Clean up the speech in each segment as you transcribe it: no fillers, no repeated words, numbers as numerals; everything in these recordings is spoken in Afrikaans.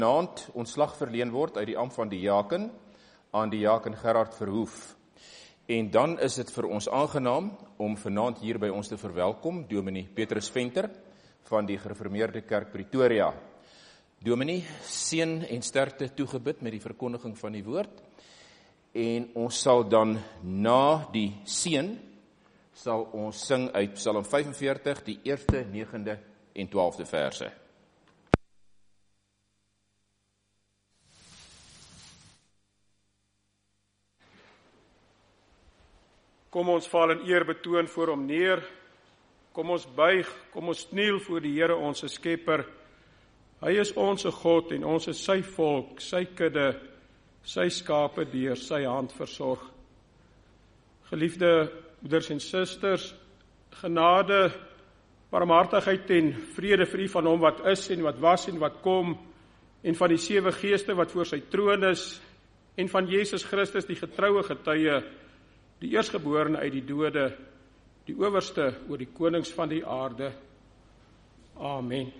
Vanaand ontslag verleen word uit die ampt van diaken aan diaken Gerard Verhoef. En dan is dit vir ons aangenaam om vanaand hier by ons te verwelkom Dominee Petrus Venter van die Gereformeerde Kerk Pretoria. Dominee, seën en sterkte toegebid met die verkondiging van die woord. En ons sal dan na die seën sal ons sing uit Psalm 45, die 1ste, 9de en 12de verse. Kom ons val in eer betoon voor hom neer. Kom ons buig, kom ons kniel voor die Here ons Skepper. Hy is ons God en ons is sy volk, sy kudde, sy skape deur sy hand versorg. Geliefde broeders en susters, genade, barmhartigheid en vrede vir u van hom wat is en wat was en wat kom, en van die 7 geeste wat voor sy troon is, en van Jesus Christus die getroue getuie, die eerstgeborene uit die dode, die owerste oor die konings van die aarde. Amen.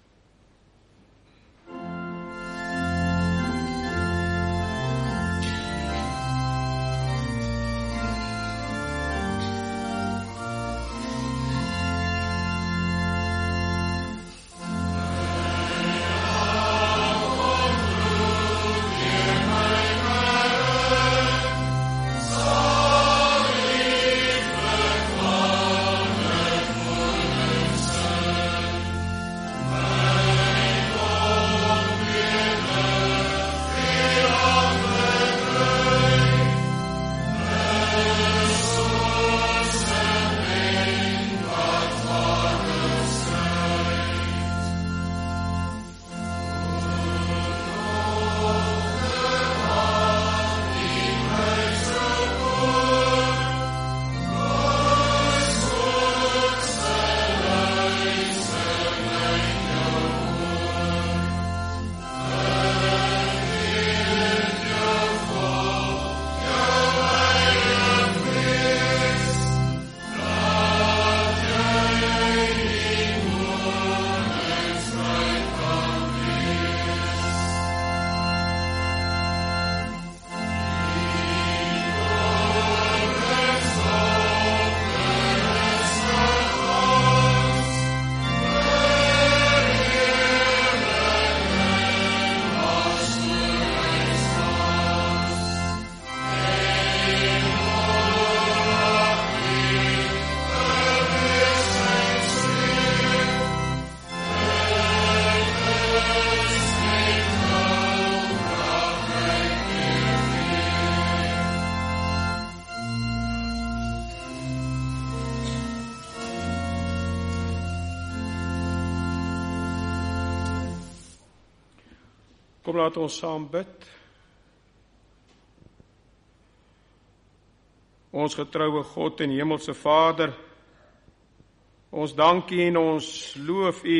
Kom, laat ons saam bid. Ons getroue God en hemelse Vader, ons dank U en ons loof U,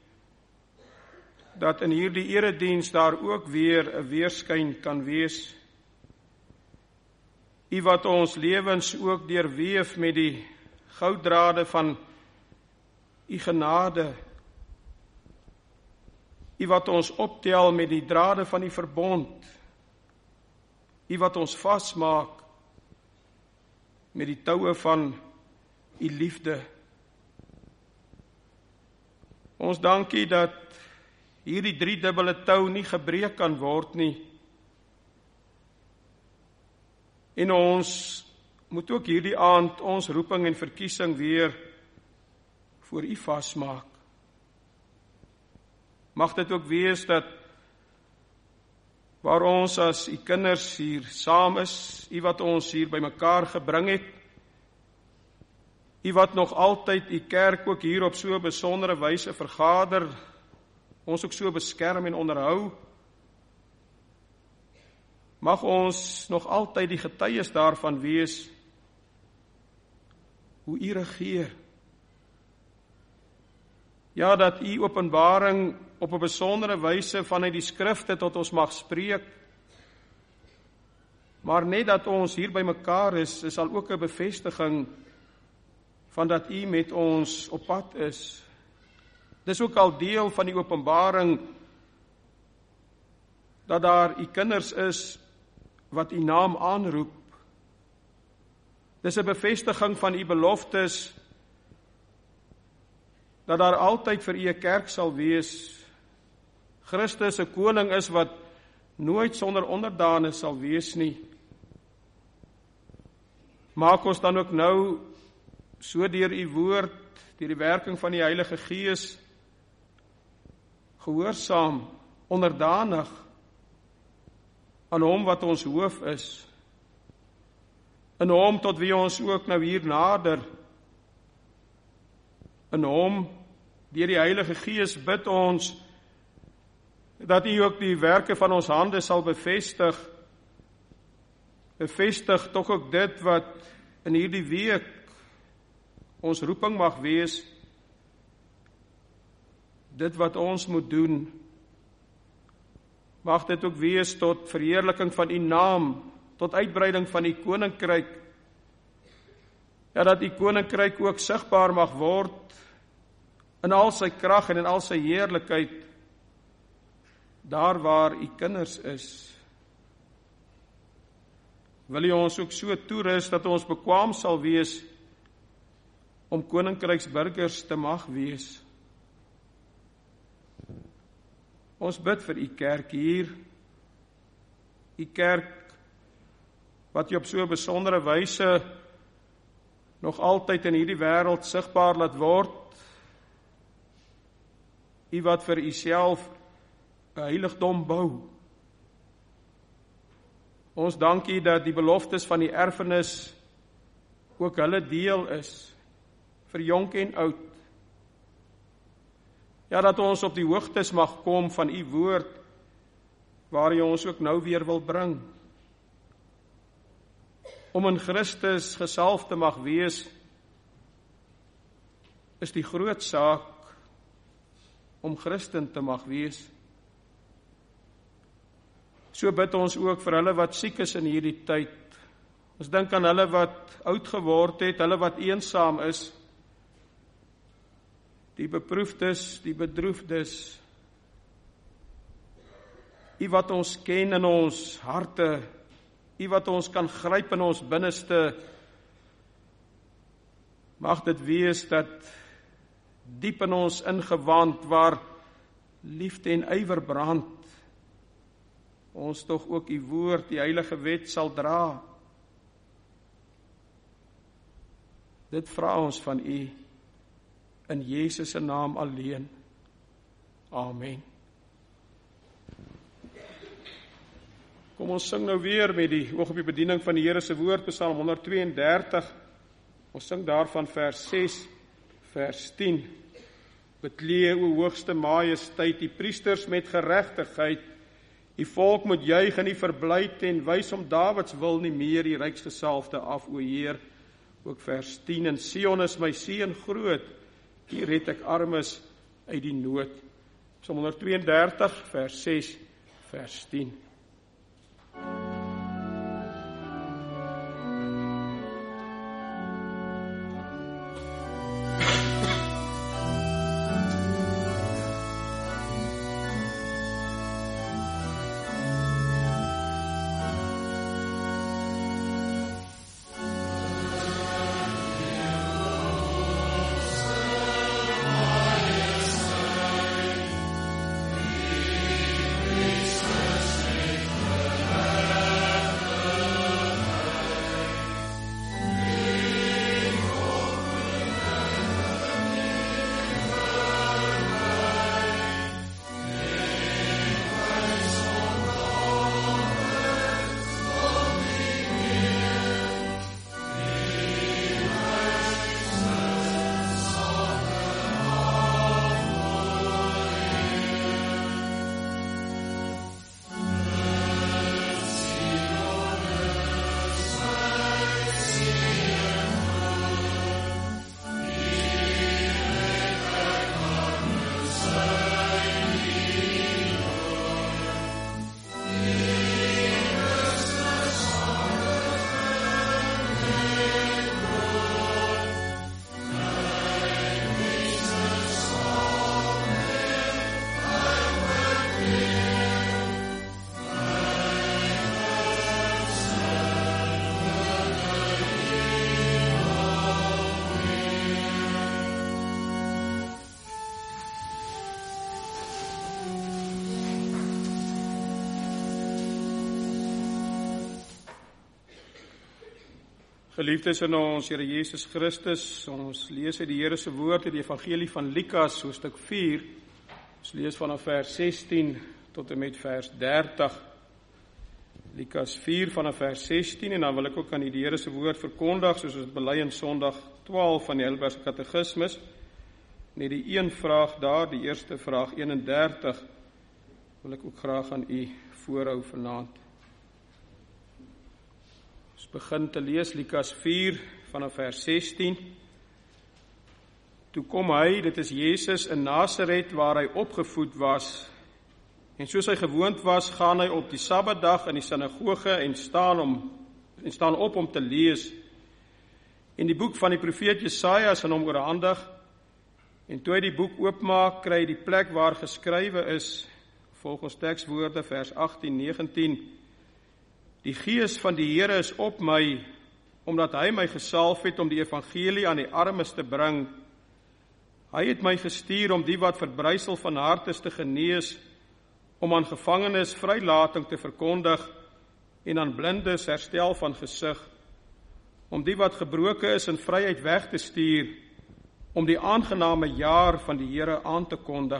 dat in hierdie erediens daar ook weer 'n weerskyn kan wees. U wat ons lewens ook deurweef met die gouddrade van U genade, U wat ons optel met die drade van die verbond, U wat ons vasmaak met die toue van U liefde. Ons dank U dat hierdie driedubbele tou nie gebreek kan word nie. En ons moet ook hierdie aand ons roeping en verkiesing weer voor U vasmaak. Mag dit ook wees dat waar ons as U kinders hier saam is, U wat ons hier bymekaar gebring het, U wat nog altyd U kerk ook hier op so 'n besondere wyse vergader, ons ook so beskerm en onderhou, mag ons nog altyd die getuies daarvan wees, hoe U regeer. Ja, dat U openbaring op 'n besondere wyse vanuit die skrifte tot ons mag spreek, maar net dat ons hier by mekaar is al ook 'n bevestiging van dat U met ons op pad is. Dis ook al deel van die openbaring dat daar u kinders is wat u naam aanroep. Dis 'n bevestiging van u beloftes, dat daar altyd vir u 'n kerk sal wees. Christus 'n koning is wat nooit sonder onderdane sal wees nie. Maak ons dan ook nou, so deur u woord, deur die werking van die Heilige Gees, gehoorsaam, onderdanig, aan hom wat ons hoof is, in hom tot wie ons ook nou hier nader, in hom, deur die Heilige Gees bid ons, dat u ook die werke van ons hande sal bevestig tog ook dit wat in hierdie week ons roeping mag wees, dit wat ons moet doen, mag dit ook wees tot verheerliking van u naam, tot uitbreiding van u koninkryk, ja, dat u koninkryk ook sigbaar mag word, in al sy krag en in al sy heerlikheid, daar waar u kinders is. Wil u ons ook so toerus, dat ons bekwaam sal wees, om koninkryksburgers te mag wees. Ons bid vir u kerk hier, u kerk, wat u op so 'n besondere wyse, nog altyd in hierdie wêreld sigbaar laat word, u wat vir u self 'n heiligdom bou. Ons dank u dat die beloftes van die erfenis ook hulle deel is, vir jonk en oud. Ja, dat ons op die hoogtes mag kom van u woord, waar u ons ook nou weer wil bring. Om in Christus gesalf te mag wees, is die groot saak, om Christen te mag wees. So bid ons ook vir hulle wat siek is in hierdie tyd. Ons dink aan hulle wat oud geword het, hulle wat eensaam is, die beproefdes, die bedroefdes, u wat ons ken in ons harte, u wat ons kan gryp in ons binneste, mag dit wees dat diep in ons ingewand, waar liefde en ywer brand, ons tog ook u woord, die heilige wet sal dra. Dit vra ons van u, in Jesus se naam alleen. Amen. Kom ons sing nou weer met die oog op die bediening van die Here se woord, Psalm 132. Ons sing daarvan vers 6, vers 10. Beklee, o hoogste majesteit, die priesters met geregtigheid, die volk moet juig en nie verblyd en wys om Dawids wil nie meer die ryksgesalfde af, o Heer. Ook vers 10, en Sion is my seën groot, hier red ek armes uit die nood. Psalm 132, vers 6, vers 10. Christus. Geliefdes in ons Here Jesus Christus, ons lees uit die Here se woord uit die Evangelie van Lukas, hoofstuk 4. Ons lees vanaf vers 16 tot en met vers 30. Lukas 4 vanaf vers 16 en dan wil ek ook aan die Here se woord verkondig, soos ons bely in Sondag 12 van die Heidelbergse Katekismus. Net die een vraag daar, die eerste vraag 31, wil ek ook graag aan u voorhou vanaand. Ons begin te lees Lukas 4 vanaf vers 16. Toe kom hy, dit is Jesus, in Nasaret waar hy opgevoed was. En soos hy gewoond was, gaan hy op die Sabbatdag in die sinagoge en staan op om te lees. En die boek van die profeet Jesaja is aan hom oorhandig. En toe hy die boek oopmaak, kry hy die plek waar geskrywe is, volgens tekswoorde vers 18-19. Die Gees van die Here is op my, omdat hy my gesalf het om die evangelie aan die armes te bring. Hy het my gestuur om die wat verbrysel van hart is te genees, om aan gevangenes vrylating te verkondig en aan blindes herstel van gesig, om die wat gebroken is in vryheid weg te stuur, om die aangename jaar van die Here aan te kondig.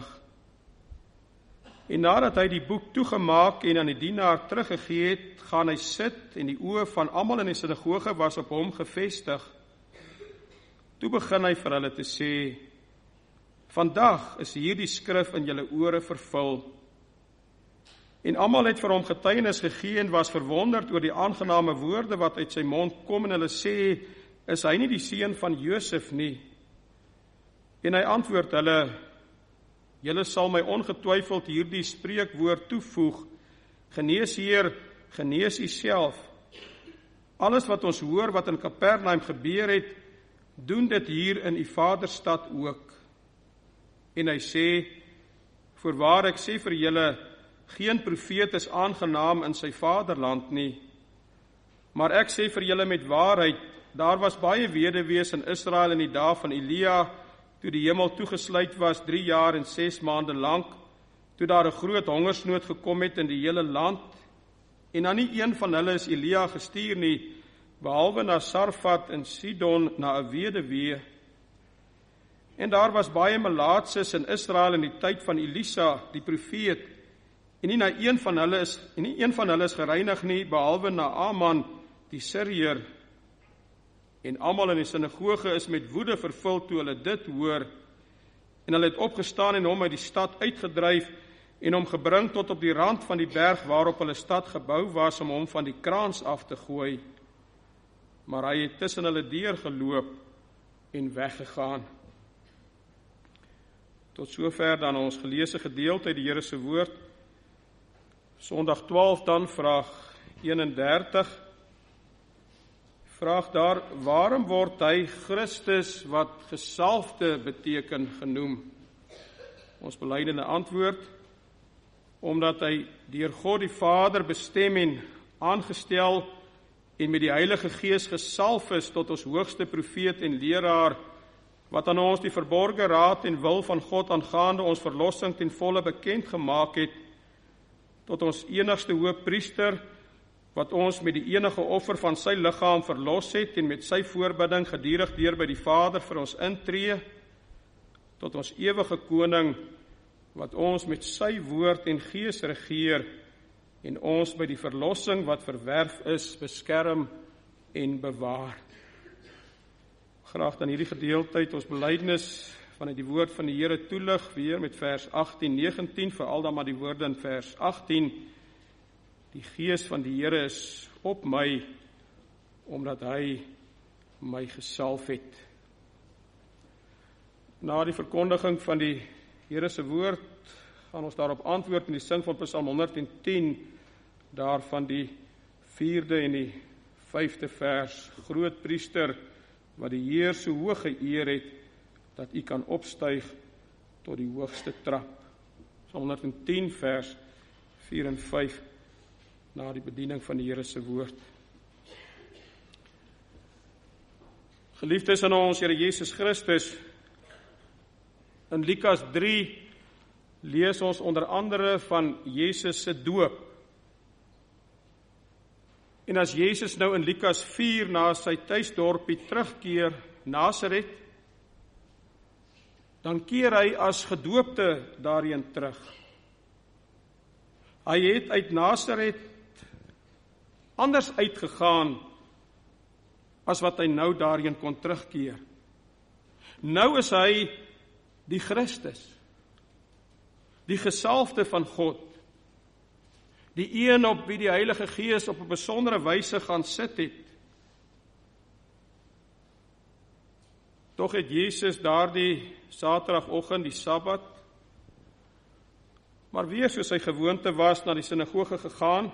En nadat hy die boek toegemaak en aan die dienaar teruggegee het, gaan hy sit en die oë van almal in die sinagoge was op hom gefestig. Toe begin hy vir hulle te sê, vandag is hierdie skrif in julle ore vervul. En almal het vir hom getuienis gegee en was verwonderd oor die aangename woorde wat uit sy mond kom en hulle sê, is hy nie die seun van Josef nie? En hy antwoord hulle, julle sal my ongetwyfeld hierdie spreekwoord toevoeg, genees Heer, genees u self. Alles wat ons hoor wat in Kapernaum gebeur het, doen dit hier in u vaderstad ook. En hy sê, voorwaar ek sê vir julle, geen profeet is aangenaam in sy vaderland nie. Maar ek sê vir julle met waarheid, daar was baie weduwees in Israel in die dae van Elia, toe die hemel toegesluit was 3 jaar en 6 maande lank, toe daar 'n groot hongersnood gekom het in die hele land, en dan nie een van hulle is Elia gestuur nie, behalwe na Sarfat in Sidon na 'n weduwee. En daar was baie melaatses in Israel in die tyd van Elisa, die profeet, en nie een van hulle is gereinig nie, behalwe Naaman, die Syriër. En almal in die sinagoge is met woede vervul toe hulle dit hoor, en hulle het opgestaan en hom uit die stad uitgedryf, en hom gebring tot op die rand van die berg waarop hulle stad gebou was, om hom van die kraans af te gooi. Maar hy het tussen hulle deurgeloop en weggegaan. Tot sover dan ons geleesde gedeelte uit die Here se woord. Sondag 12 dan, vraag 31. Vraag daar, waarom word hy Christus wat gesalfde beteken genoem? Ons belydende antwoord, omdat hy deur God die Vader bestem en aangestel en met die Heilige Gees gesalf is tot ons hoogste profeet en leraar, wat aan ons die verborge raad en wil van God aangaande ons verlossing ten volle bekend gemaak het, tot ons enigste hoëpriester, wat ons met die enige offer van sy liggaam verlos het en met sy voorbidding gedurig deur by die Vader vir ons intree, tot ons ewige koning, wat ons met sy woord en gees regeer en ons by die verlossing wat verwerf is, beskerm en bewaar. Graag dan hierdie gedeelte uit ons belydenis vanuit die woord van die Here toelig, weer met vers 18-19, veral dan maar die woorde in vers 18, die Gees van die Here is op my, omdat hy my gesalf het. Na die verkondiging van die Here se woord, gaan ons daarop antwoord in die sing van Psalm 110, daarvan die 4de en die 5de vers, grootpriester, wat die Heer so hoog geëer het, dat u kan opstyg tot die hoogste trap. Psalm 110 vers 4 en 5, na die bediening van die Here se woord. Geliefdes in ons Here Jesus Christus, in Lukas 3 lees ons onder andere van Jesus se doop. En as Jesus nou in Lukas 4 na sy tuisdorpie terugkeer, Nasaret, dan keer hy as gedoopte daarheen terug. Hy het uit Nasaret anders uitgegaan as wat hy nou daarheen kon terugkeer. Nou is hy die Christus, die gesalfde van God, die een op wie die Heilige Gees op 'n besondere wyse gaan sit het. Tog het Jesus daardie Saterdagoggend, die Sabbat, maar weer soos sy gewoonte was, na die sinagoge gegaan.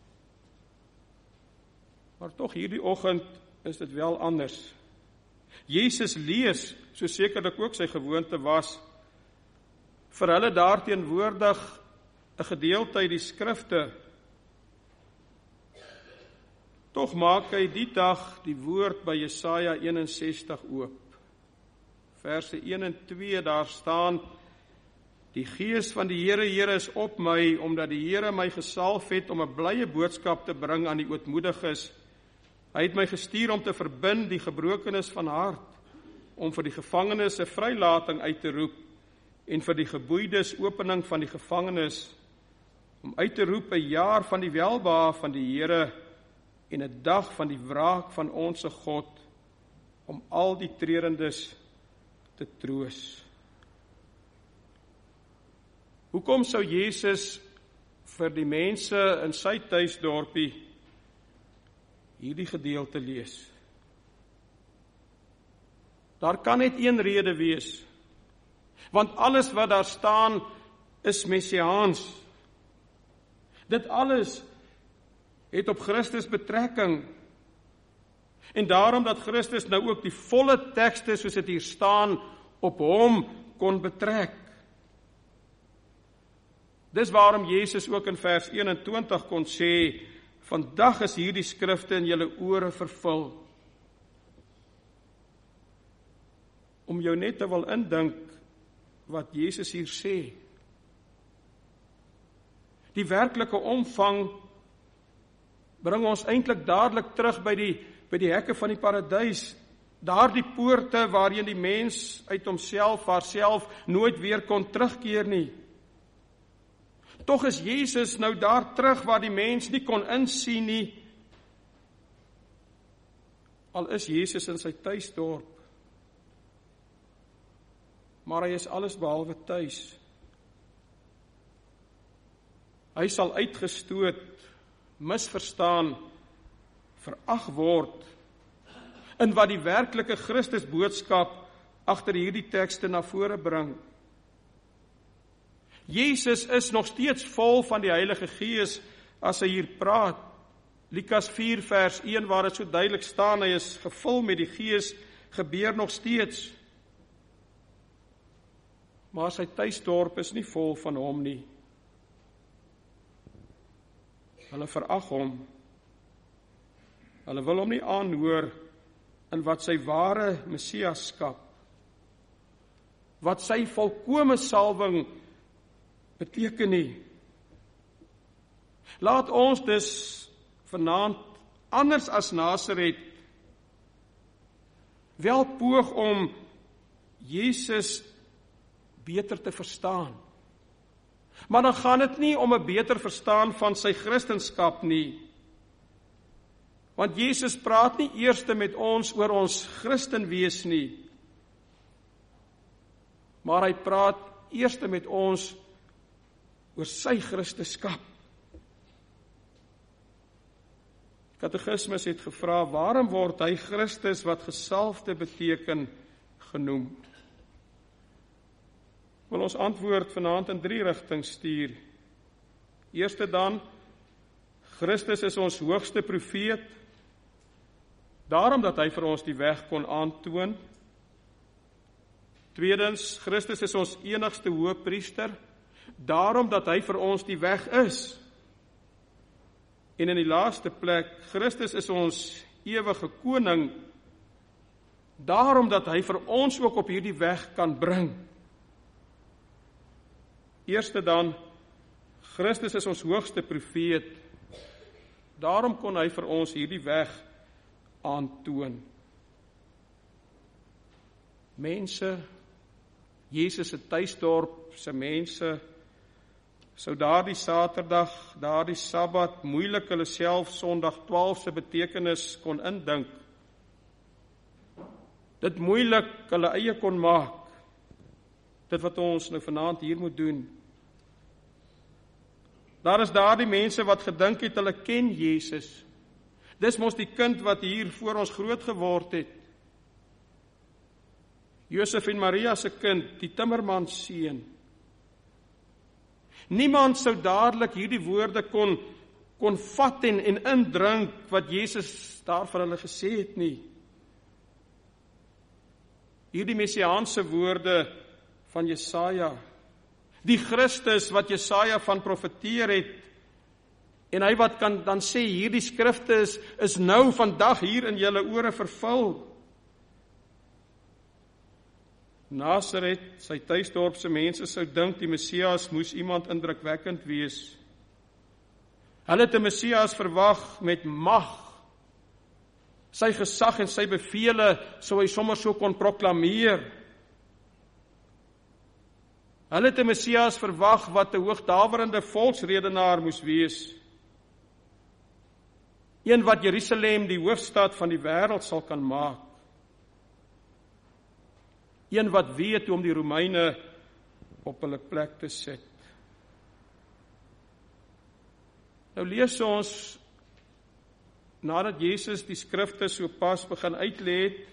Maar tog hierdie oggend is dit wel anders. Jesus lees, so sekerlik ook sy gewoonte was, vir hulle daarteenwoordig 'n gedeelte uit die skrifte. Tog maak hy die dag die woord by Jesaja 61 oop. Verse 1 en 2, daar staan: Die Gees van die Here is op my, omdat die Here my gesalf het om 'n blye boodskap te bring aan die ootmoediges. Hy het my gestuur om te verbind die gebrokenes van hart, om vir die gevangenes 'n vrylating uit te roep, en vir die geboeides opening van die gevangenis, om uit te roep 'n jaar van die welbehae van die Here, en 'n dag van die wraak van onsse God, om al die trerendes te troos. Hoekom sou Jesus vir die mense in sy tuisdorpie hierdie gedeelte lees? Daar kan net een rede wees, want alles wat daar staan is messiaans. Dit alles het op Christus betrekking. En daarom dat Christus nou ook die volle tekste, soos dit hier staan, op hom kon betrek. Dis waarom Jesus ook in vers 21 kon sê: Vandag is hierdie skrifte in julle ore vervul. Om jou net te wil indink wat Jesus hier sê. Die werklike omvang bring ons eintlik dadelik terug by die hekke van die paradys, daardie poorte waarheen die mens uit homself, haarself nooit weer kon terugkeer nie. Tog is Jesus nou daar terug waar die mens nie kon insien nie. Al is Jesus in sy tuisdorp, maar hy is alles behalwe tuis. Hy sal uitgestoot, misverstaan, verag word, in wat die werklike Christus boodskap agter hierdie tekste na vore bring. Jesus is nog steeds vol van die Heilige Gees as hy hier praat. Lukas 4 vers 1 waar dit so duidelik staan, hy is gevul met die Gees, gebeur nog steeds. Maar sy tuisdorp is nie vol van hom nie. Hulle verag hom. Hulle wil hom nie aanhoor in wat sy ware messiaskap, wat sy volkome salwing beteken nie. Laat ons dus vanaand, anders as Nasaret, wel poog om Jesus beter te verstaan. Maar dan gaan dit nie om 'n beter verstaan van sy Christenskap nie. Want Jesus praat nie eers met ons oor ons Christen wees nie, maar hy praat eers met ons oor sy Christenskap. Katekismus het gevra, waarom word hy Christus wat gesalfde beteken genoem? Wil ons antwoord vanaand in 3 rigtings stuur. Eerste dan, Christus is ons hoogste profeet, daarom dat hy vir ons die weg kon aantoon. Tweedens, Christus is ons enigste hoëpriester, daarom dat hy vir ons die weg is. En in die laaste plek, Christus is ons ewige koning, daarom dat hy vir ons ook op hierdie weg kan bring. Eerste dan, Christus is ons hoogste profeet, Daarom kon hy vir ons hierdie weg aantoon. Mense, Jesus se tuisdorp se mense, sou daardie Saterdag, daardie Sabbat, moeilik hulle self Sondag 12 se betekenis kon indink. Dit moeilik hulle eie kon maak. Dit wat ons nou vanaand hier moet doen. Daar is daardie mense wat gedink het, hulle ken Jesus. Dis mos die kind wat hier voor ons groot geword het. Josef en Maria se kind, die timmerman se seun. Niemand sou dadelik hierdie woorde kon vat en indrink wat Jesus daar vir hulle gesê het nie. Hierdie messiaanse woorde van Jesaja, die Christus wat Jesaja van profeteer het, en hy wat kan dan sê, hierdie skrifte is nou vandag hier in julle ore vervul. Nasaret, sy tuisdorpse mense sou dink die Messias moes iemand indrukwekkend wees. Hulle het 'n Messias verwag met mag. Sy gesag en sy bevele sou hy sommer so kon proklameer. Hulle het 'n Messias verwag wat 'n hoogdaverende volksredenaar moes wees. Een wat Jerusalem die hoofstad van die wêreld sal kan maak. Een wat weet hoe om die Romeine op hulle plek te sit. Nou lees ons, nadat Jesus die skrifte so pas begin uitlê het,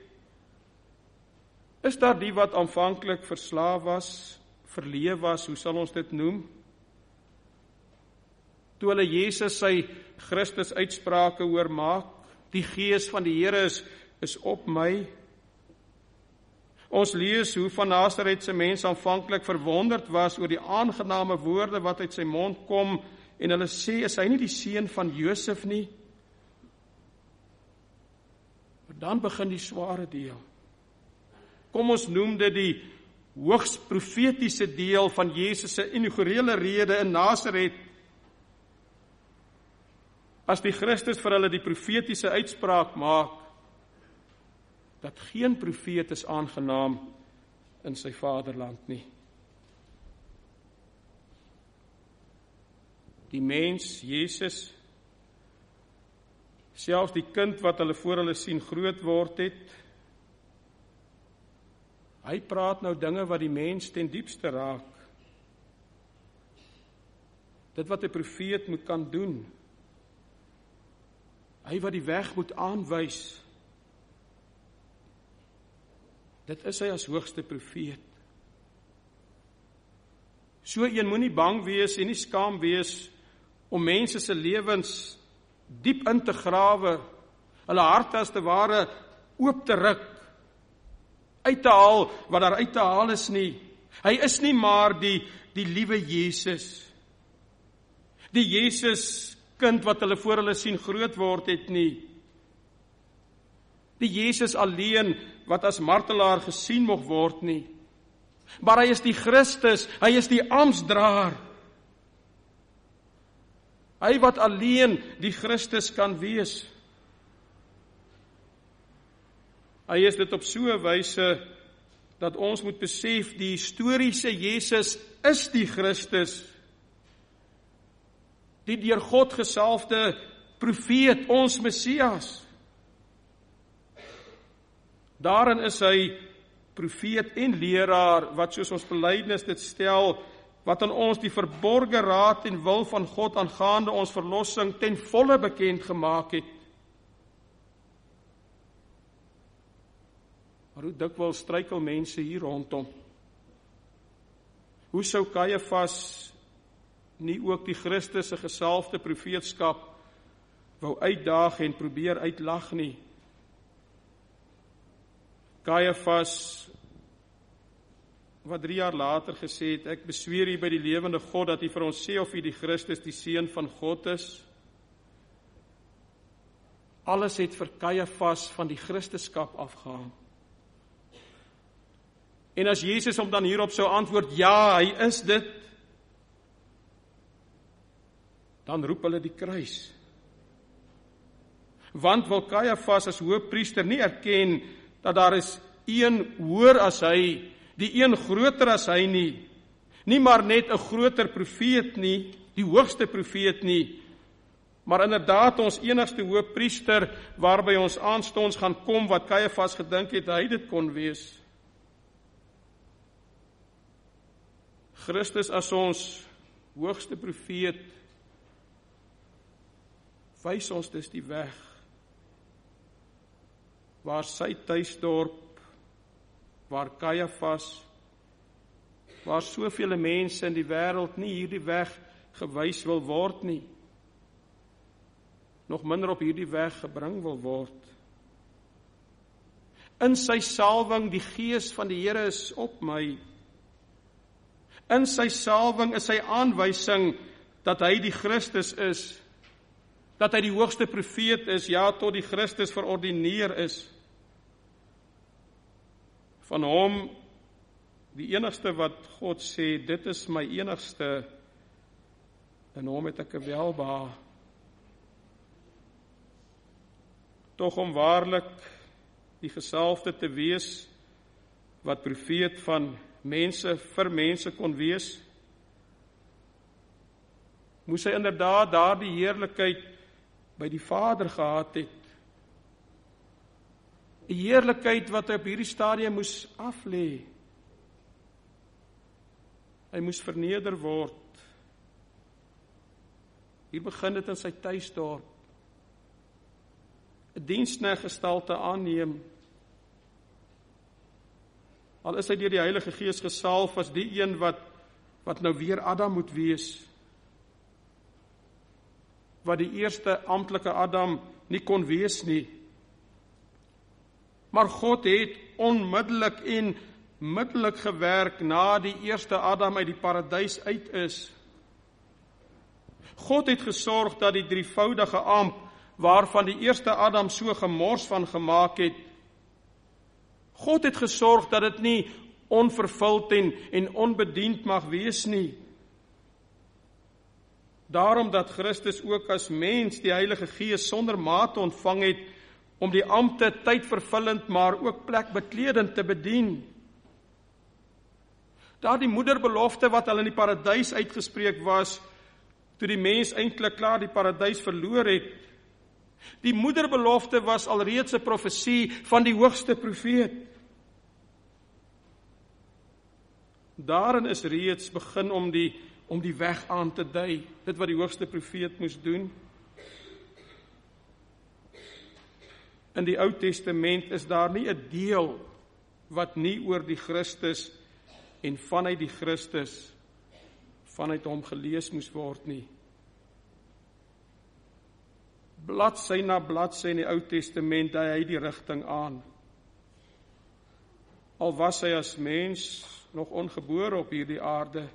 is daar die wat aanvanklik verslaaf was, verleë was, hoe sal ons dit noem? Toe hulle Jesus sy Christus uitsprake hoor maak, die Gees van die Here is op my. Ons lees hoe van Nasaret se mense aanvanklik verwonderd was oor die aangename woorde wat uit sy mond kom, en hulle sê, is hy nie die seun van Josef nie? Maar dan begin die sware deel. Kom ons noem dit die hoogs profetiese deel van Jesus se inaugurele rede in Nasaret. As die Christus vir hulle die profetiese uitspraak maak, dat geen profeet is aangenaam in sy vaderland nie. Die mens, Jesus, selfs die kind wat hulle voor hulle sien groot word het, hy praat nou dinge wat die mens ten diepste raak. Dit wat 'n profeet moet kan doen. Hy wat die weg moet aanwys. Dit is hy as hoogste profeet. So een moenie bang wees en nie skaam wees om mense se lewens diep in te grawe, hulle harte as te ware oop te ruk, uit te haal wat daar uit te haal is nie. Hy is nie maar die liewe Jesus. Die Jesus kind wat hulle voor hulle sien groot word het nie. Die Jesus alleen wat as martelaar gesien mag word nie. Maar hy is die Christus, hy is die amptsdraer. Hy wat alleen die Christus kan wees. Hy is dit op so 'n wyse dat ons moet besef die historiese Jesus is die Christus. Die deur God gesalfde profeet, ons Messias. Daarin is hy profeet en leraar wat soos ons belydenis dit stel, wat aan ons die verborgde raad en wil van God aangaande ons verlossing ten volle bekend gemaak het. Maar hoe dikwels struikel mense hier rondom? Hoe sou Kajafas nie ook die Christus se gesalfde profeetskap wou uitdaag en probeer uitlag nie? Kajafas, wat 3 jaar later gesê het, ek besweer hier by die lewende God, dat hy vir ons sê of hy die Christus, die seun van God is. Alles het vir Kajafas van die Christuskap afgehang. En as Jesus hom dan hierop sou antwoord, ja, hy is dit, dan roep hulle die kruis. Want wil Kajafas as hoëpriester nie erken dat daar is een hoër as hy, die een groter as hy nie maar net 'n groter profeet nie, die hoogste profeet nie, maar inderdaad ons enigste hoëpriester waarby ons aanstonds gaan kom wat Kajafas gedink het hy dit kon wees. Christus as ons hoogste profeet wys ons dus die weg waar sy tuisdorp, waar Kajafas, waar soveel mense in die wêreld nie hierdie weg gewys wil word nie, nog minder op hierdie weg gebring wil word. In sy salwing, die Gees van die Here is op my. In sy salwing is sy aanwysing dat hy die Christus is, dat hy die hoogste profeet is, ja, tot die Christus verordineer is. Van hom, die enigste wat God sê, dit is my enigste, in hom het ek 'n welbehae. Tog om waarlik die gesalfde te wees, wat profeet van mense vir mense kon wees, moes hy inderdaad daardie heerlikheid by die Vader gehad het. 'n Heerlikheid wat hy op hierdie stadium moes aflê. Hy moes verneder word. Hier begin dit in sy tuisdorp. 'n diensknegtgestalte aanneem. Al is hy deur die Heilige Gees gesalf as die een wat nou weer Adam moet wees. Wat die eerste amptelike Adam nie kon wees nie. Maar God het onmiddellik en middelik gewerk na die eerste Adam uit die paradys uit is. God het gesorg dat die drievoudige amp, waarvan die eerste Adam so gemors van gemaak het, God het gesorg dat dit nie onvervuld en onbediend mag wees nie. Daarom dat Christus ook as mens die Heilige Gees sonder mate ontvang het, om die ampte tydvervullend, maar ook plekbekledend te bedien. Daardie moederbelofte wat al in die paradys uitgespreek was, toe die mens eintlik klaar die paradys verloor het, die moederbelofte was alreeds 'n profesie van die hoogste profeet. Daarin is reeds begin om die weg aan te dui, dit wat die hoogste profeet moes doen. In die Ou Testament is daar nie 'n deel wat nie oor die Christus en vanuit die Christus, vanuit hom gelees moes word nie. Bladsy na bladsy in die Ou Testament dui hy die rigting aan. Al was hy as mens nog ongebore op hierdie aarde.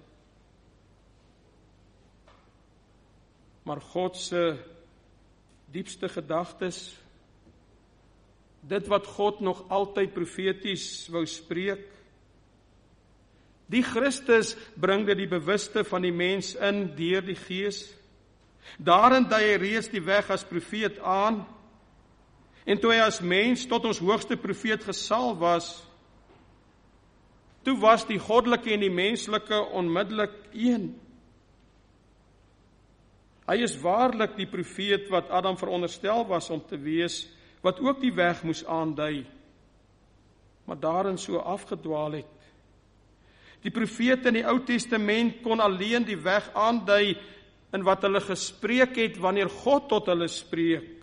Maar God se diepste gedagtes, dit wat God nog altyd profeties wou spreek, die Christus bring dit die bewuste van die mens in deur die Gees. Daarin dui hy reeds die weg as profeet aan, en toe hy as mens tot ons hoogste profeet gesalf was, toe was die goddelike en die menslike onmiddellik een. Hy is waarlik die profeet wat Adam veronderstel was om te wees, wat ook die weg moes aandui, maar daarin so afgedwaal het. Die profete in die Ou Testament kon alleen die weg aandui in wat hulle gespreek het wanneer God tot hulle spreek.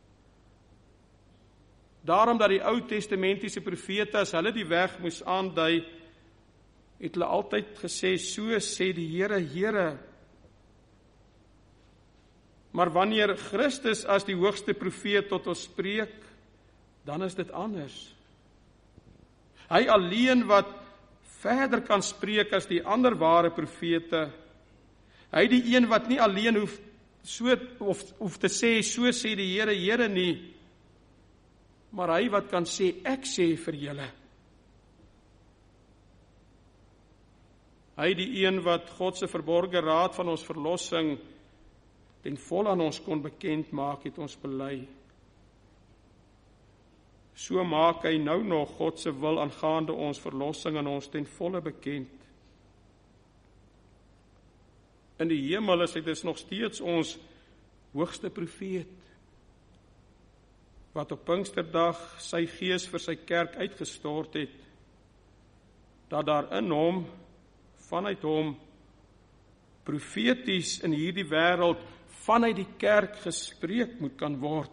Daarom dat die Ou Testamentiese profete, as hulle die weg moes aandui, het hulle altyd gesê, so sê die Here, Here. Maar wanneer Christus as die hoogste profeet tot ons spreek, dan is dit anders. Hy alleen wat verder kan spreek as die ander ware profete. Hy die een wat nie alleen hoef te sê, so sê die Here, Here nie, maar hy wat kan sê, ek sê vir julle. Hy die een wat God se verborgde raad van ons verlossing ten volle aan ons kon bekend maak, het ons bely. so maak hy nou nog God se wil aangaande ons verlossing aan ons ten volle bekend. In die hemel is hy dus nog steeds ons hoogste profeet, wat op Pinksterdag sy gees vir sy kerk uitgestort het, dat daar in hom, vanuit hom, profeties in hierdie wêreld, vanuit die kerk gespreek moet kan word.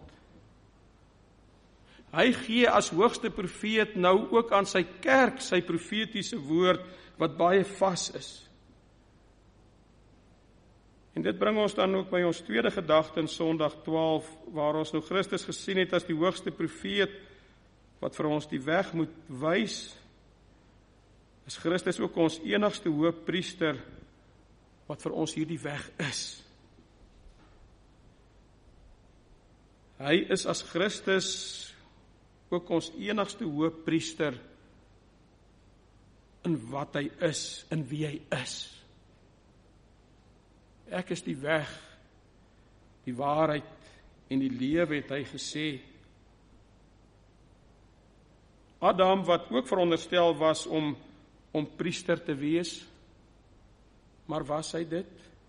Hy gee as hoogste profeet nou ook aan sy kerk sy profetiese woord, wat baie vas is. En dit bring ons dan ook by ons tweede gedagte in Sondag 12, waar ons nou Christus gesien het as die hoogste profeet, wat vir ons die weg moet wys, is Christus ook ons enigste hoëpriester, wat vir ons hierdie weg is. Hy is as Christus ook ons enigste hoëpriester, in wat hy is, in wie hy is. Ek is die weg, die waarheid en die lewe, het hy gesê. Adam, wat ook veronderstel was om priester te wees, maar was hy dit?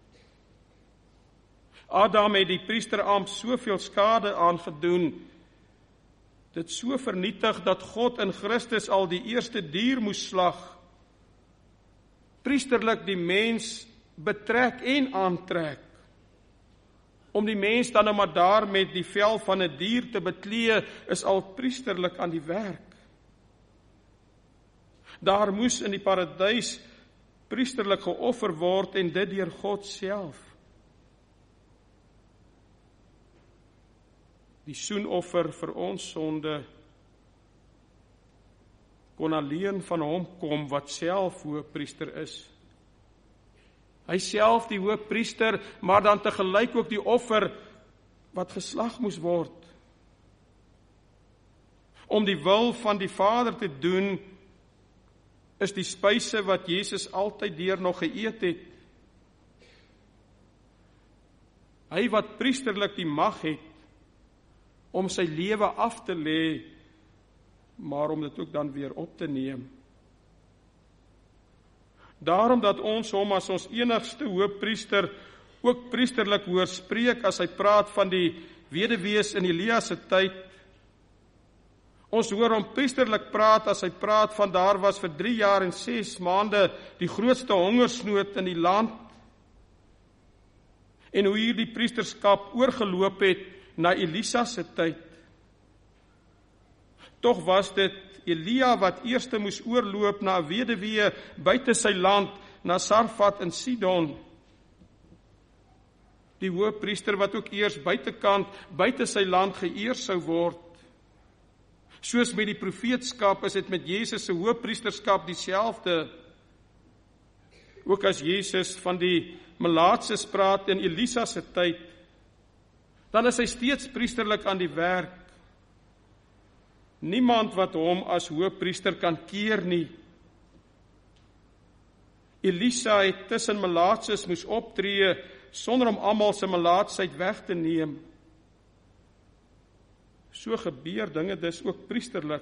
Adam het die priesterambt soveel skade aangedoen, dit so vernietig dat God in Christus al die eerste dier moes slag, priesterlik die mens betrek en aantrek, om die mens dan nou maar daar met die vel van 'n dier te beklee, is al priesterlik aan die werk. Daar moes in die paradys priesterlik geoffer word, en dit deur God self. Die soenoffer vir ons sonde kon alleen van hom kom, wat self hoëpriester is. Hy self die hoëpriester, maar dan tegelyk ook die offer wat geslag moes word. Om die wil van die Vader te doen, is die spyse wat Jesus altyd deur nog geëet het. Hy wat priesterlik die mag het, om sy lewe af te lê, maar om dit ook dan weer op te neem. Daarom dat ons hom as ons enigste hoëpriester ook priesterlik hoor spreek as hy praat van die weduwees in Elia se tyd. Ons hoor hom priesterlik praat as hy praat van daar was vir 3 jaar en 6 maande die grootste hongersnood in die land. En hoe hierdie priesterskap oorgeloop het na Elisa se tyd. Tog was dit Elia wat eerste moes oorloop na 'n weduwee buite sy land, na Sarfat in Sidon. Die hoëpriester wat ook eers buitekant, buite sy land geëer sou word. Soos met die profeetskap is dit met Jesus se hoëpriesterskap dieselfde. Ook as Jesus van die melaatses praat in Elisa se tyd, dan is hy steeds priesterlik aan die werk. Niemand wat hom as hoëpriester kan keer nie. Elisa het tussen melaatses moes optree, sonder om almal se melaatsheid weg te neem. So gebeur dinge dus ook priesterlik.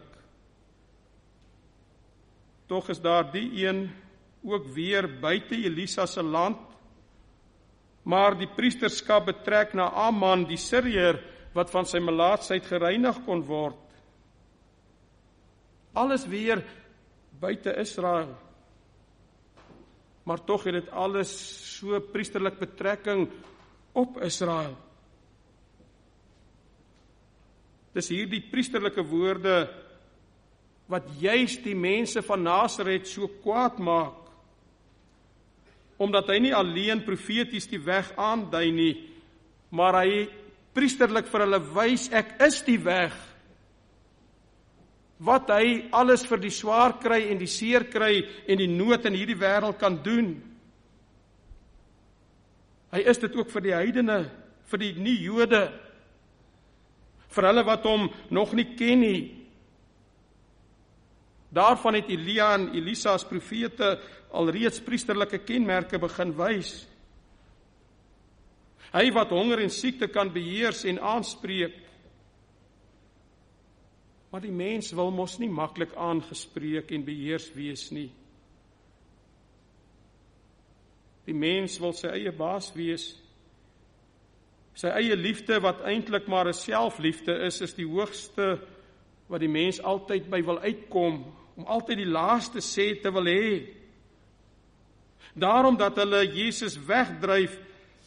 Tog is daar die een ook weer buite Elisa se land, maar die priesterskap betrek na Aman, die Syriër, wat van sy melaatsheid gereinig kon word. Alles weer buite Israel. Maar tog het dit alles so priesterlik betrekking op Israel. Dis hierdie priesterlike woorde wat juis die mense van Nasaret so kwaad maak, omdat hy nie alleen profeties die weg aandui nie, maar hy priesterlik vir hulle wys, ek is die weg, wat hy alles vir die swaar kry en die seer kry en die nood in hierdie wêreld kan doen. Hy is dit ook vir die heidene, vir die nie-Jode, vir hulle wat hom nog nie ken nie. Daarvan het Elia en Elisa as profete alreeds priesterlike kenmerke begin wys. Hy wat honger en siekte kan beheers en aanspreek. Maar die mens wil mos nie maklik aangespreek en beheers wees nie. Die mens wil sy eie baas wees. Sy eie liefde, wat eintlik maar 'n selfliefde is die hoogste wat die mens altyd by wil uitkom, om altyd die laaste sê te wil hê. Daarom dat hulle Jesus wegdryf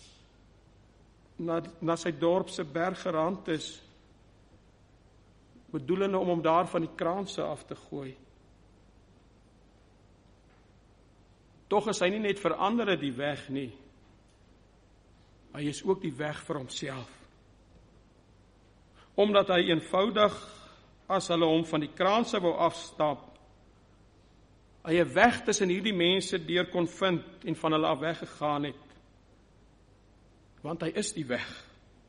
na sy dorp se bergrand is, bedoelende om hom daar van die kraanse af te gooi. Tog is hy nie net vir ander die weg nie, hy is ook die weg vir homself. Omdat hy eenvoudig, as hulle hom van die kraanse wou afstap, hy 'n weg tussen hierdie mense deur kon vind en van hulle af weggegaan het. Want hy is die weg.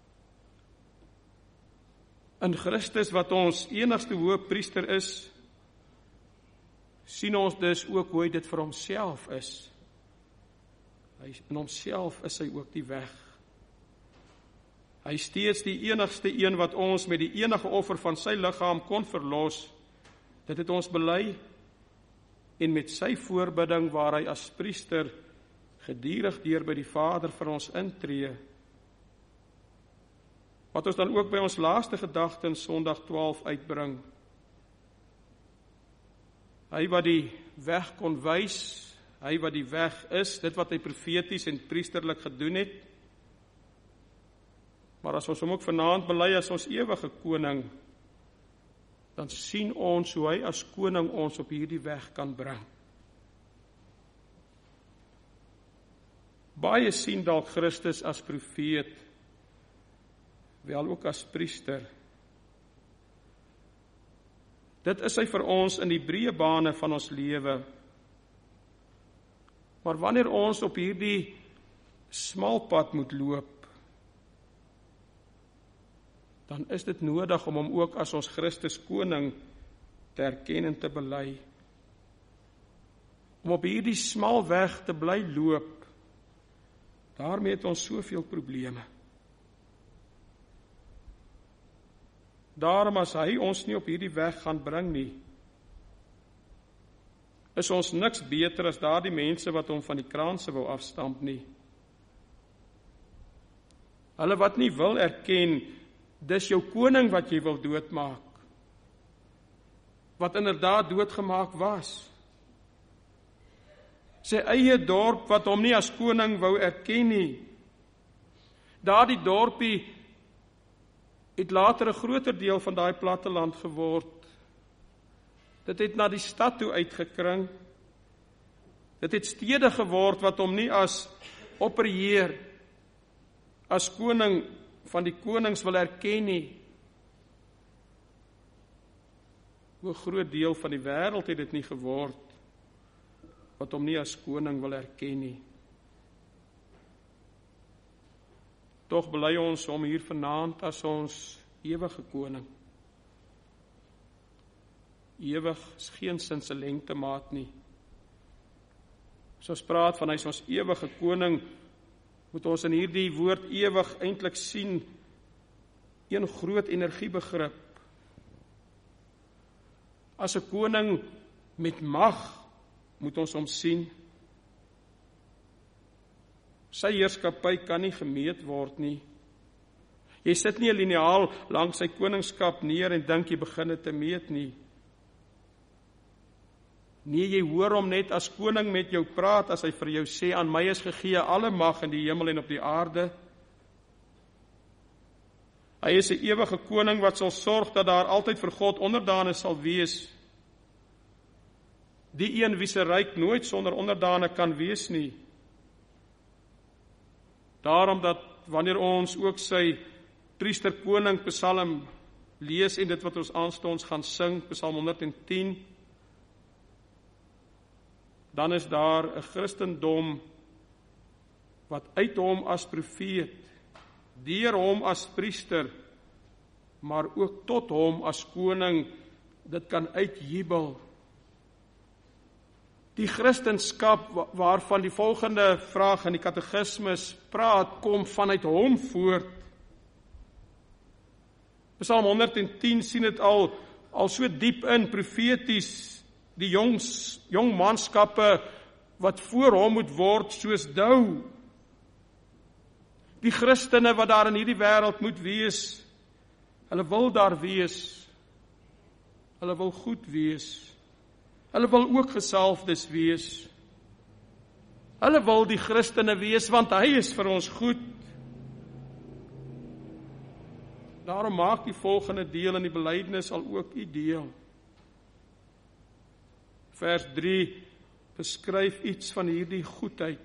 In Christus wat ons enigste hoëpriester is, sien ons dus ook hoe hy dit vir homself is. In homself is hy ook die weg. Hy is steeds die enigste een wat ons met die enige offer van sy liggaam kon verlos. Dit het ons bely, en met sy voorbidding waar hy as priester gedurig deur by die Vader vir ons intree. Wat ons dan ook by ons laaste gedagte in Sondag 12 uitbring. Hy wat die weg kon wys, hy wat die weg is, dit wat hy profeties en priesterlik gedoen het. Maar as ons hom ook vanaand bely as ons ewige koning, dan sien ons hoe hy as koning ons op hierdie weg kan bring. Baie sien dalk Christus as profeet, wel ook as priester. Dit is hy vir ons in die breë bane van ons lewe. Maar wanneer ons op hierdie smal pad moet loop, dan is dit nodig om hom ook as ons Christus koning te erken en te bely. Om op hierdie smal weg te bly loop, daarmee het ons soveel probleme. Daarom as hy ons nie op hierdie weg gaan bring nie, is ons niks beter as daardie mense wat hom van die kraanse wou afstamp nie. Hulle wat nie wil erken, dis jou koning wat jy wil doodmaak, wat inderdaad doodgemaak was. Sy eie dorp wat hom nie as koning wou erken nie. Daardie dorpie het later 'n groter deel van daai platteland geword. Dit het na die stad toe uitgekring. Dit het stede geword wat hom nie as opperheer, as koning van die konings wil erken nie. Hoe groot deel van die wêreld het dit nie geword, wat hom nie as koning wil erken nie. Tog bely ons hom hier vanaand as ons ewige koning. Ewig is geen sin se lengtemaat nie. As ons praat van hy is ons ewige koning, moet ons in hierdie woord ewig eintlik sien een groot energiebegrip. As 'n koning met mag moet ons hom sien. Sy heerskappy kan nie gemeet word nie. Jy sit nie 'n liniaal langs sy koningskap neer en dink jy begin dit te meet nie. Nee, jy hoor hom net as koning met jou praat, as hy vir jou sê, aan my is gegee alle mag in die hemel en op die aarde. Hy is 'n ewige koning wat sal sorg dat daar altyd vir God onderdane sal wees. Die een wie se ryk nooit sonder onderdane kan wees nie. Daarom dat wanneer ons ook sy priesterkoning Psalm lees en dit wat ons aanstonds gaan sing, Psalm 110, dan is daar 'n Christendom wat uit hom as profeet, deur hom as priester, maar ook tot hom as koning, dit kan uitjubel. Die Christenskap waarvan die volgende vraag in die katekismes praat, kom vanuit hom voort. Psalm 110 sien dit al al so diep in, profeties, die jong manskappe wat voor hom moet word soos dou. Die Christene wat daar in hierdie wêreld moet wees, hulle wil daar wees, hulle wil goed wees, hulle wil ook gesalfdes wees, hulle wil die Christene wees, want hy is vir ons goed. Daarom maak die volgende deel in die belydenis al ook u deel. Vers 3 beskryf iets van hierdie goedheid.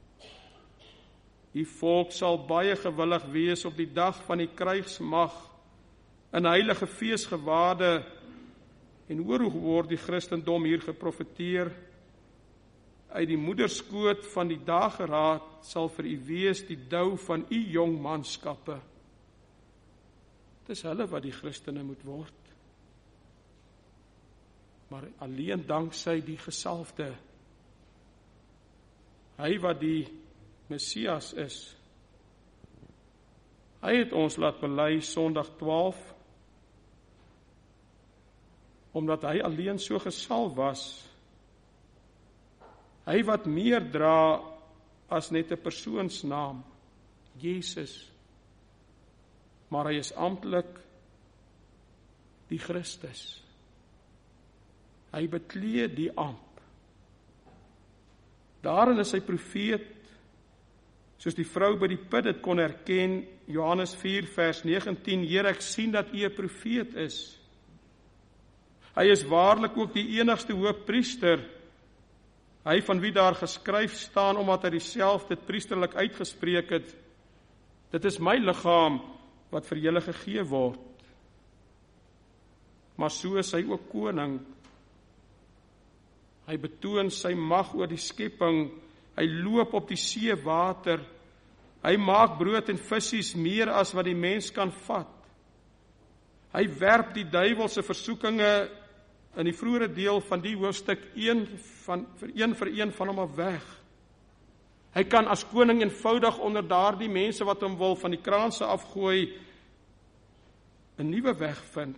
Die volk sal baie gewillig wees op die dag van die krygsmag, in heilige feesgewade, en hoor hoe word die Christendom hier geprofeteer, uit die moederskoot van die dageraad sal vir u wees die dou van u jong manskappe. Dis hulle wat die Christene moet word. Maar alleen danksy die gesalfde, hy wat die Messias is. Hy het ons laat bely Sondag 12, omdat hy alleen so gesalf was. Hy wat meer dra as net 'n persoonsnaam, Jesus. Maar hy is amptelik die Christus. Hy beklee die amp. Daarin is hy profeet, soos die vrou by die put dit kon herken, Johannes 4 vers 19, Heer, ek sien dat u 'n profeet is. Hy is waarlik ook die enigste hoëpriester, hy van wie daar geskryf staan, omdat hy self dit priesterlik uitgespreek het, dit is my liggaam, wat vir julle gegee word. Maar so is hy ook koning. Hy betoon sy mag oor die skepping, hy loop op die seewater, hy maak brood en visse meer as wat die mens kan vat. Hy werp die duiwelse versoekinge in die vroeëre deel van die hoofstuk een vir een van hom af weg. Hy kan as koning eenvoudig onder daardie mense wat hom wil van die kraanse afgooi, 'n nuwe weg vind.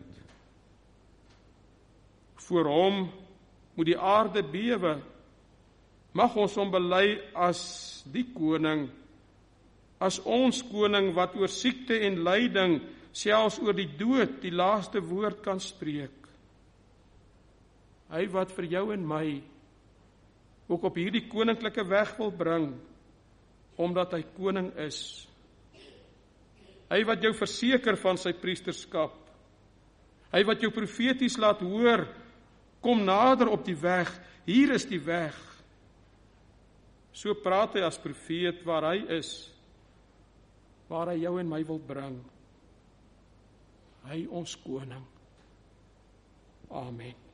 Voor hom moet die aarde bewe. Mag ons hom bely as die koning, as ons koning wat oor siekte en lyding, selfs oor die dood, die laaste woord kan spreek. Hy wat vir jou en my ook op hierdie koninklike weg wil bring, omdat hy koning is. Hy wat jou verseker van sy priesterskap. Hy wat jou profeties laat hoor, kom nader op die weg, hier is die weg. So praat hy as profeet waar hy is, waar hy jou en my wil bring. Hy ons koning. Amen.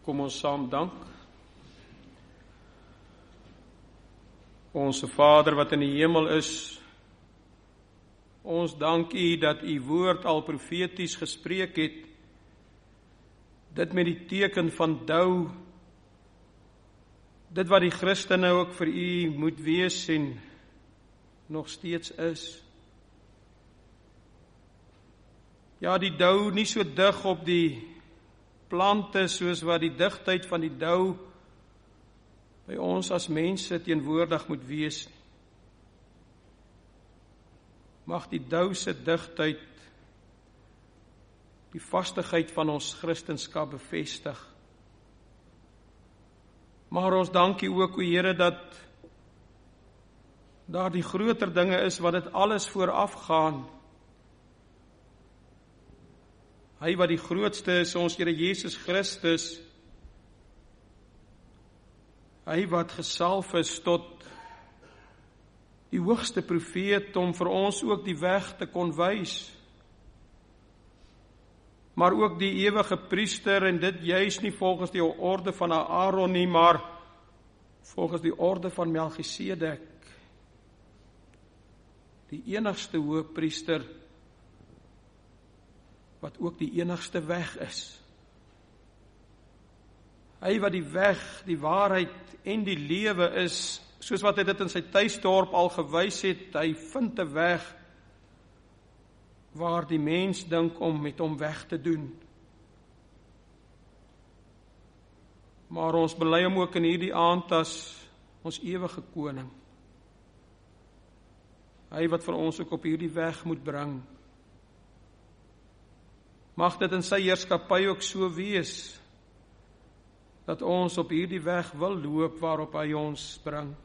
Kom ons saam dank. Onse Vader wat in die hemel is, ons dank U dat U woord al profeties gespreek het, dit met die teken van dou, dit wat die Christene ook vir U moet wees en nog steeds is. Ja, die dou nie so dig op die plante soos wat die digtheid van die dou by ons as mense teenwoordig moet wees. Mag die dou se digtheid die vastigheid van ons Christenskap bevestig. Maar ons dank U ook, o Here, dat daar die groter dinge is wat dit alles voorafgaan. Hy wat die grootste is, ons Here Jesus Christus, hy wat gesalf is tot die hoogste profeet om vir ons ook die weg te kon wys, maar ook die ewige priester, en dit juis nie volgens die orde van Aaron nie, maar volgens die orde van Melchisedek, die enigste hoëpriester, wat ook die enigste weg is. Hy wat die weg, die waarheid en die lewe is, soos wat hy dit in sy tuisdorp al gewys het, hy vind 'n weg waar die mens dink om met hom weg te doen. Maar ons bely hom ook in hierdie aand as ons ewige koning. Hy wat vir ons ook op hierdie weg moet bring. Mag dit in sy heerskappy ook so wees, dat ons op hierdie weg wil loop waarop hy ons bring.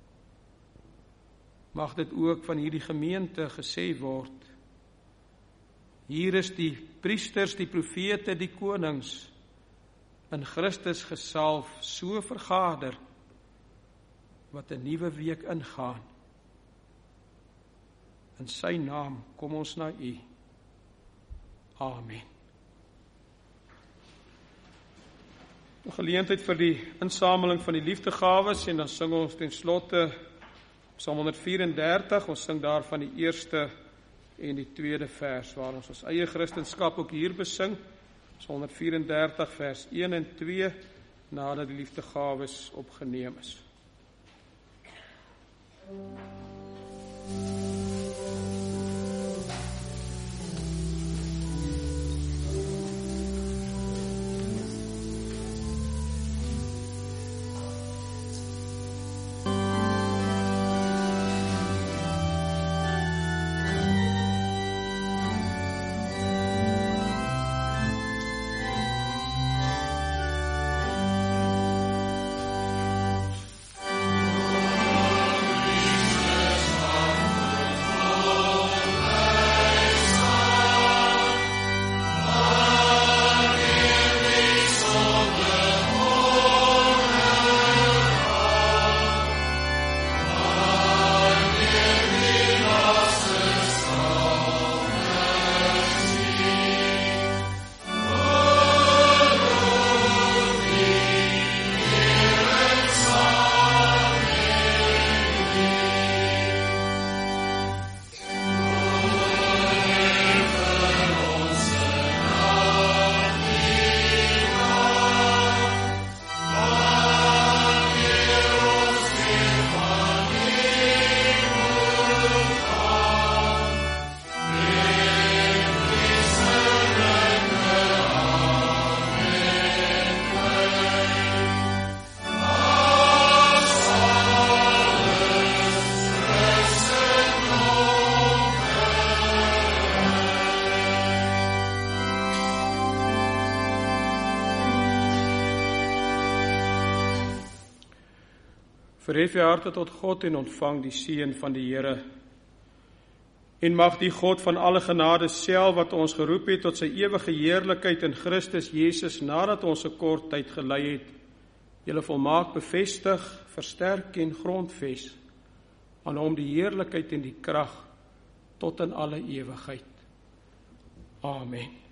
Mag dit ook van hierdie gemeente gesê word. Hier is die priesters, die profete, die konings, in Christus gesalf, so vergader, wat 'n nuwe week ingaan. In sy naam kom ons na U. Amen. 'n Geleentheid vir die insameling van die liefdegawes, en dan sing ons ten slotte Psalm 134, ons sing daar van die eerste en die tweede vers, waar ons eie Christenskap ook hier besing, Psalm 134 vers 1 en 2, nadat die liefdegawes opgeneem is. Verhef je harte tot God en ontvang die seën van die Here. En mag die God van alle genade self wat ons geroep het tot sy ewige heerlikheid in Christus Jesus, nadat ons 'n kort tyd gelei het, julle volmaak bevestig, versterk en grondves. Aan hom die heerlikheid en die krag tot in alle ewigheid. Amen.